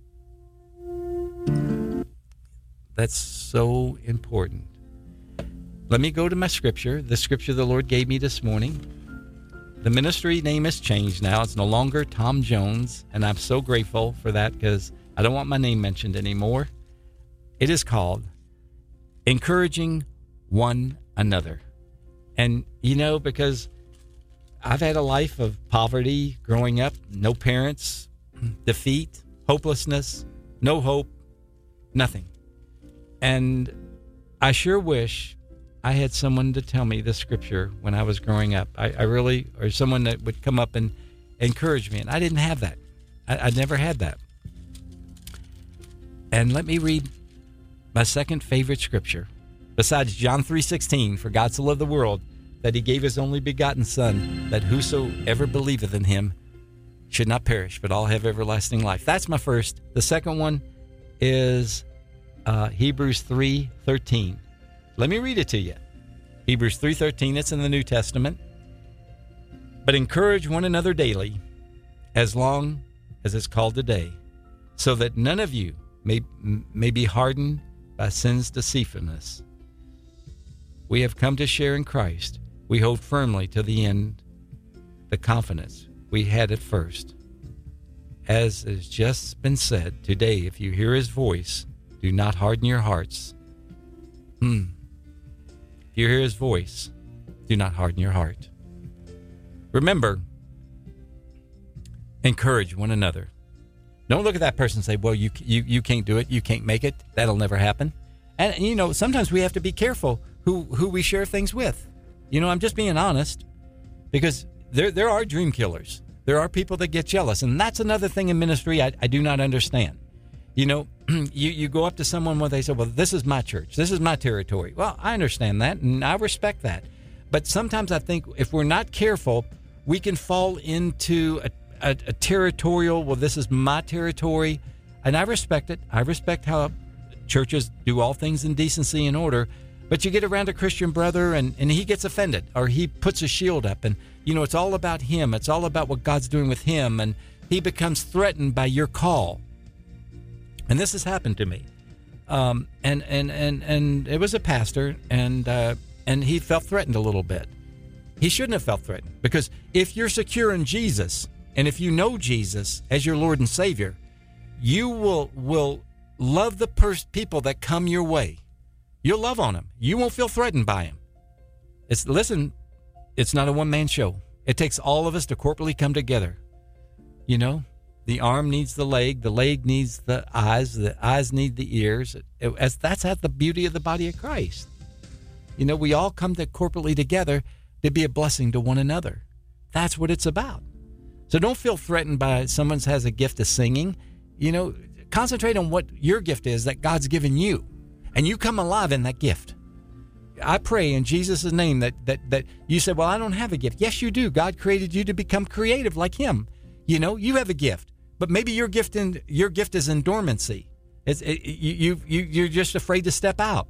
That's so important. Let me go to my scripture, the scripture the Lord gave me this morning. The ministry name has changed now. It's no longer Tom Jones, and I'm so grateful for that because I don't want my name mentioned anymore. It is called Encouraging One Another. And, because I've had a life of poverty growing up, no parents, defeat, hopelessness, no hope, nothing. And I sure wish I had someone to tell me the scripture when I was growing up. I really, or someone that would come up and encourage me. And I didn't have that. I never had that. And let me read my second favorite scripture. Besides John 3:16, for God so loved the world that he gave his only begotten Son, that whosoever believeth in him should not perish, but all have everlasting life. That's my first. The second one is Hebrews 3:13. Let me read it to you. Hebrews 3:13, it's in the New Testament. But encourage one another daily, as long as it's called today, so that none of you may be hardened by sin's deceitfulness. We have come to share in Christ. We hold firmly to the end the confidence we had at first. As has just been said, today, if you hear his voice, do not harden your hearts. If you hear his voice, do not harden your heart. Remember, encourage one another. Don't look at that person and say, well, you can't do it. You can't make it. That'll never happen. And, sometimes we have to be careful who we share things with. I'm just being honest, because there are dream killers. There are people that get jealous. And that's another thing in ministry I do not understand. You go up to someone where they say, well, this is my church. This is my territory. Well, I understand that, and I respect that. But sometimes I think if we're not careful, we can fall into a territorial, well, this is my territory. And I respect it. I respect how churches do all things in decency and order. But you get around a Christian brother and he gets offended, or he puts a shield up, and, it's all about him. It's all about what God's doing with him. And he becomes threatened by your call. And this has happened to me. And it was a pastor, and he felt threatened a little bit. He shouldn't have felt threatened, because if you're secure in Jesus, and if you know Jesus as your Lord and Savior, you will love the people that come your way. You'll love on them. You won't feel threatened by them. It's not a one-man show. It takes all of us to corporately come together. The arm needs the leg needs the eyes need the ears. That's the beauty of the body of Christ. We all come corporately together to be a blessing to one another. That's what it's about. So don't feel threatened by someone has a gift of singing. Concentrate on what your gift is that God's given you, and you come alive in that gift. I pray in Jesus' name that you say, well, I don't have a gift. Yes, you do. God created you to become creative like him. You have a gift. But maybe your gift is in dormancy. You're just afraid to step out.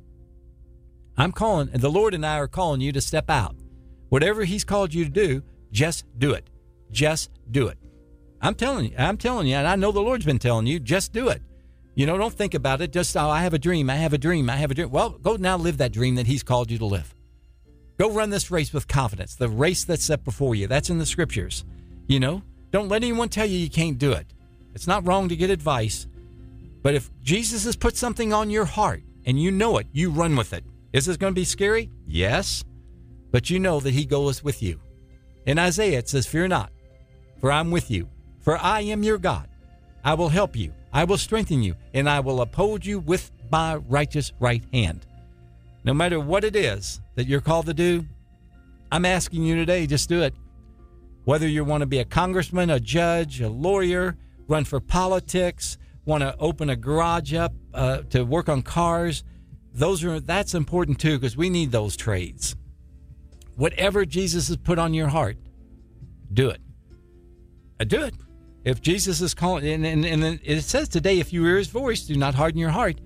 The Lord and I are calling you to step out. Whatever He's called you to do, just do it. Just do it. I'm telling you, and I know the Lord's been telling you, just do it. Don't think about it. Just, I have a dream. Well, go now live that dream that He's called you to live. Go run this race with confidence, the race that's set before you. That's in the scriptures. Don't let anyone tell you can't do it. It's not wrong to get advice. But if Jesus has put something on your heart and you know it, you run with it. Is this going to be scary? Yes. But you know that He goes with you. In Isaiah, it says, fear not, for I'm with you. For I am your God. I will help you. I will strengthen you, and I will uphold you with my righteous right hand. No matter what it is that you're called to do, I'm asking you today, just do it. Whether you want to be a congressman, a judge, a lawyer, run for politics, want to open a garage up to work on cars, that's important too, because we need those trades. Whatever Jesus has put on your heart, do it. Do it. If Jesus is calling, and it says today, if you hear His voice, do not harden your heart.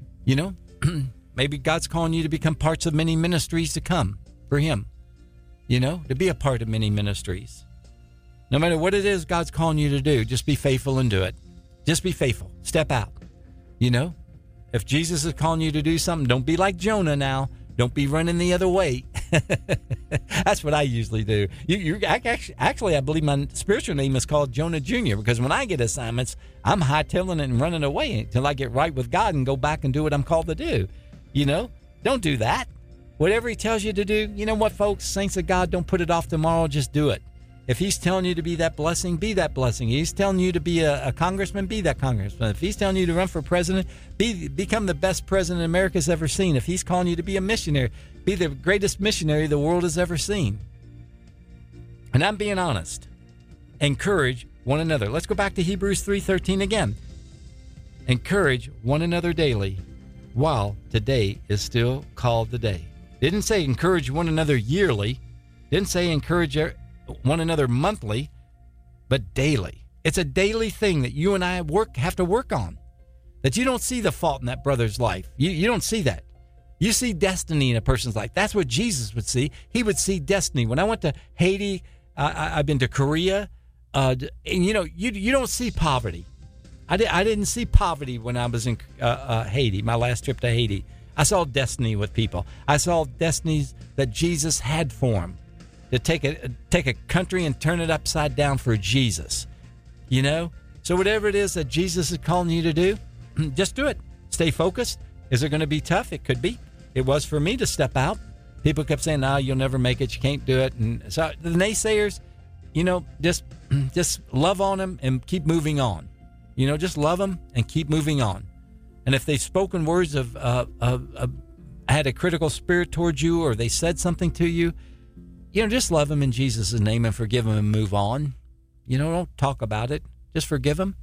Maybe God's calling you to become parts of many ministries to come for Him. To be a part of many ministries. No matter what it is God's calling you to do, just be faithful and do it. Just be faithful. Step out. If Jesus is calling you to do something, don't be like Jonah now. Don't be running the other way. That's what I usually do. Actually, I believe my spiritual name is called Jonah Jr. because when I get assignments, I'm hightailing it and running away until I get right with God and go back and do what I'm called to do. Don't do that. Whatever He tells you to do, you know what, folks? Saints of God, don't put it off tomorrow. Just do it. If He's telling you to be that blessing, be that blessing. He's telling you to be a congressman, be that congressman. If He's telling you to run for president, become the best president America's ever seen. If He's calling you to be a missionary, be the greatest missionary the world has ever seen. And I'm being honest. Encourage one another. Let's go back to Hebrews 3:13 again. Encourage one another daily while today is still called the day. Didn't say encourage one another yearly. Didn't say encourage one another monthly, but daily. It's a daily thing that you and I have to work on. That you don't see the fault in that brother's life. You don't see that. You see destiny in a person's life. That's what Jesus would see. He would see destiny. When I went to Haiti, I've been to Korea, and you don't see poverty. I didn't see poverty when I was in Haiti, my last trip to Haiti. I saw destiny with people. I saw destinies that Jesus had for them. To take a country and turn it upside down for Jesus, So whatever it is that Jesus is calling you to do, just do it. Stay focused. Is it going to be tough? It could be. It was for me to step out. People kept saying, "No, you'll never make it. You can't do it." And so the naysayers, just love on them and keep moving on. Just love them and keep moving on. And if they've spoken words of had a critical spirit towards you, or they said something to you, just love them in Jesus' name and forgive them and move on. Don't talk about it. Just forgive them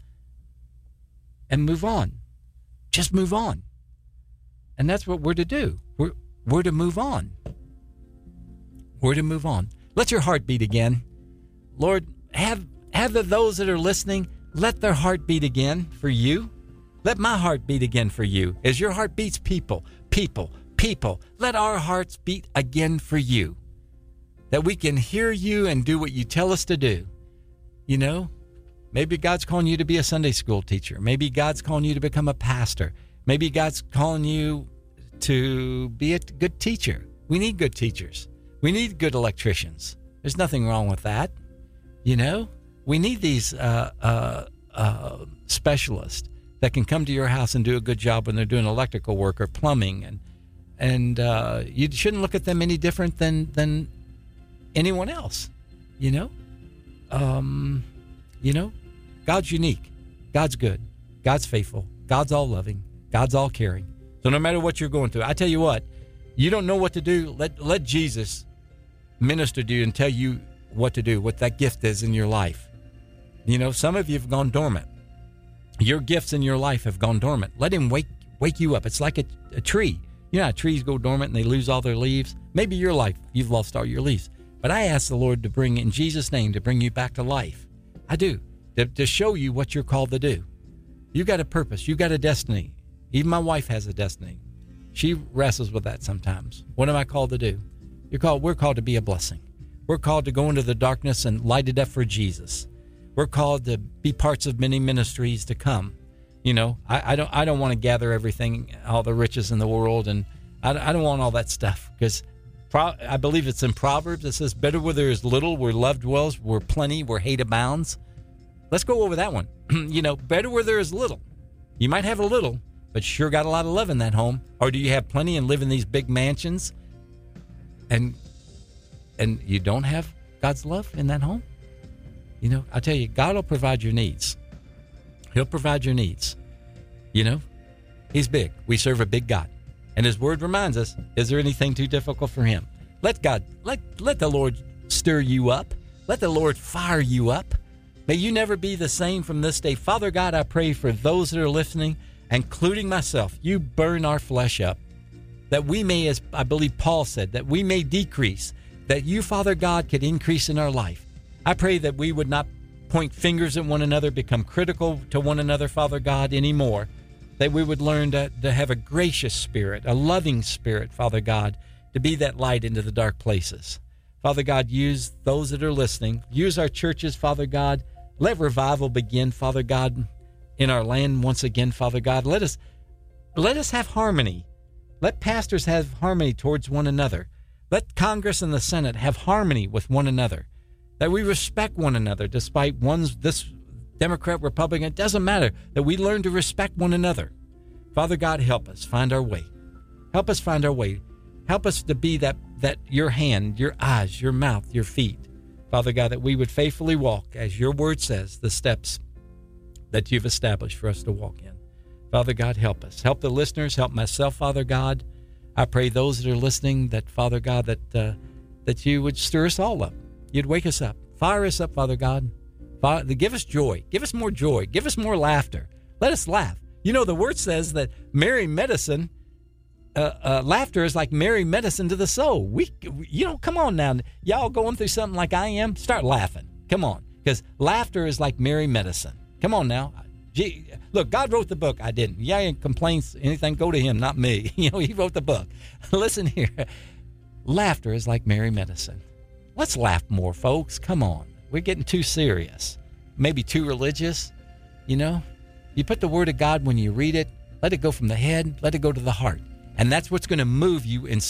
and move on. Just move on. And that's what we're to do. We're to move on. We're to move on. Let your heart beat again. Lord, have those that are listening, let their heart beat again for you. Let my heart beat again for you. As your heart beats, people, let our hearts beat again for you. That we can hear you and do what you tell us to do. Maybe God's calling you to be a Sunday school teacher. Maybe God's calling you to become a pastor. Maybe God's calling you to be a good teacher. We need good teachers. We need good electricians. There's nothing wrong with that. We need these specialists that can come to your house and do a good job when they're doing electrical work or plumbing. And you shouldn't look at them any different than anyone else, God's unique. God's good. God's faithful. God's all loving. God's all caring. So no matter what you're going through, I tell you what, you don't know what to do. Let Jesus minister to you and tell you what to do, what that gift is in your life. Some of you have gone dormant. Your gifts in your life have gone dormant. Let Him wake you up. It's like a tree. How trees go dormant and they lose all their leaves? Maybe your life, you've lost all your leaves. But I ask the Lord to bring, in Jesus' name, to bring you back to life. I do. to show you what you're called to do. You got a purpose. You got a destiny. Even my wife has a destiny. She wrestles with that sometimes. What am I called to do? We're called to be a blessing. We're called to go into the darkness and light it up for Jesus. We're called to be parts of many ministries to come. You know, I don't want to gather everything, all the riches in the world, and I don't want all that stuff, because I believe it's in Proverbs. It says, better where there is little, where love dwells, where plenty, where hate abounds. Let's go over that one. You know, better where there is little. You might have a little, but you sure got a lot of love in that home. Or do you have plenty and live in these big mansions and you don't have God's love in that home? You know, I tell you, God will provide your needs. He'll provide your needs. You know, he's big. We serve a big God. And his word reminds us, is there anything too difficult for him? Let the Lord stir you up. Let the Lord fire you up. May you never be the same from this day. Father God, I pray for those that are listening, including myself, you burn our flesh up, that we may, as I believe Paul said, that we may decrease, that you, Father God, could increase in our life. I pray that we would not point fingers at one another, become critical to one another, Father God, anymore, that we would learn to have a gracious spirit, a loving spirit, Father God, to be that light into the dark places. Father God, use those that are listening. Use our churches, Father God. Let revival begin, Father God, in our land once again, Father God. Let us have harmony. Let pastors have harmony towards one another. Let Congress and the Senate have harmony with one another. That we respect one another despite this Democrat, Republican, it doesn't matter. That we learn to respect one another. Father God, help us find our way. Help us find our way. Help us to be that your hand, your eyes, your mouth, your feet. Father God, that we would faithfully walk, as your word says, the steps that you've established for us to walk in. Father God, help us. Help the listeners. Help myself, Father God. I pray those that are listening, that, Father God, that you would stir us all up. You'd wake us up. Fire us up, Father God. Father, give us joy. Give us more joy. Give us more laughter. Let us laugh. You know, the word says that merry medicine, laughter is like merry medicine to the soul. Come on now. Y'all going through something like I am? Start laughing. Come on. Because laughter is like merry medicine. Come on now. Gee, look, God wrote the book. I didn't. Yeah, any complaints, anything, go to him, not me. You know, he wrote the book. Listen here. Laughter is like merry medicine. Let's laugh more, folks. Come on. We're getting too serious. Maybe too religious. You know, you put the word of God when you read it. Let it go from the head. Let it go to the heart. And that's what's going to move you and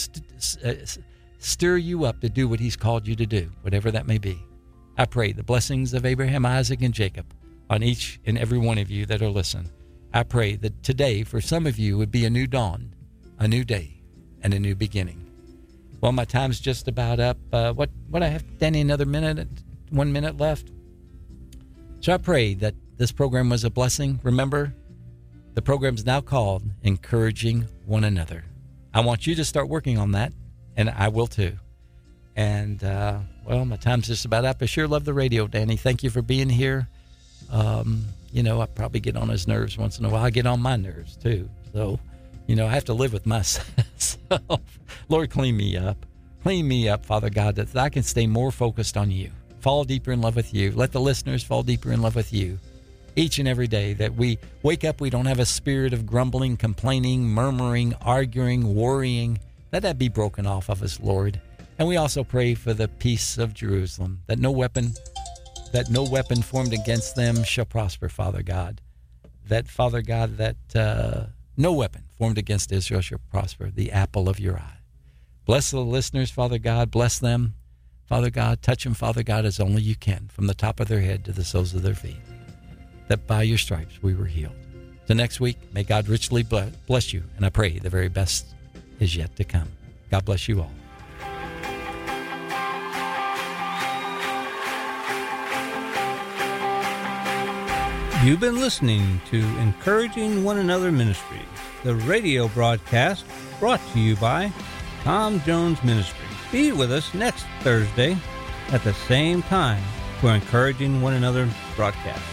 stir you up to do what he's called you to do, whatever that may be. I pray the blessings of Abraham, Isaac, and Jacob on each and every one of you that are listening. I pray that today, for some of you, would be a new dawn, a new day, and a new beginning. Well, my time's just about up. What I have, Danny, another minute, 1 minute left. So I pray that this program was a blessing. Remember, the program's now called Encouraging One Another. I want you to start working on that, and I will too. And, well, my time's just about up. I sure love the radio, Danny. Thank you for being here. You know, I probably get on his nerves once in a while. I get on my nerves too. So, you know, I have to live with myself. Lord, clean me up. Clean me up, Father God, that I can stay more focused on you. Fall deeper in love with you. Let the listeners fall deeper in love with you. Each and every day that we wake up, we don't have a spirit of grumbling, complaining, murmuring, arguing, worrying. Let that be broken off of us, Lord. And we also pray for the peace of Jerusalem, that no weapon formed against them shall prosper, Father God. That, Father God, that no weapon formed against Israel shall prosper, the apple of your eye. Bless the listeners, Father God. Bless them, Father God. Touch them, Father God, as only you can, from the top of their head to the soles of their feet. That by your stripes we were healed. So next week, may God richly bless you, and I pray the very best is yet to come. God bless you all. You've been listening to Encouraging One Another Ministries, the radio broadcast brought to you by Tom Jones Ministries. Be with us next Thursday at the same time for Encouraging One Another broadcast.